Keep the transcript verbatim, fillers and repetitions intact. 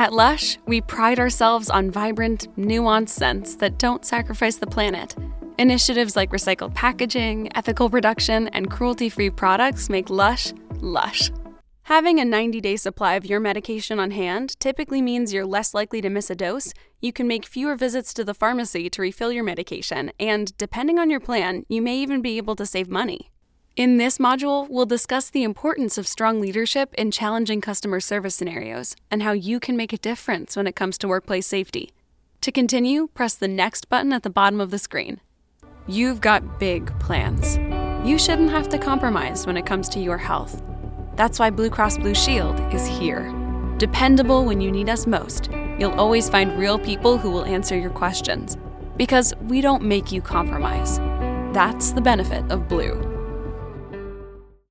At Lush, we pride ourselves on vibrant, nuanced scents that don't sacrifice the planet. Initiatives like recycled packaging, ethical production, and cruelty-free products make Lush, Lush. Having a ninety-day supply of your medication on hand typically means you're less likely to miss a dose, you can make fewer visits to the pharmacy to refill your medication, and depending on your plan, you may even be able to save money. In this module, we'll discuss the importance of strong leadership in challenging customer service scenarios and how you can make a difference when it comes to workplace safety. To continue, press the next button at the bottom of the screen. You've got big plans. You shouldn't have to compromise when it comes to your health. That's why Blue Cross Blue Shield is here. Dependable when you need us most, you'll always find real people who will answer your questions. Because we don't make you compromise. That's the benefit of Blue.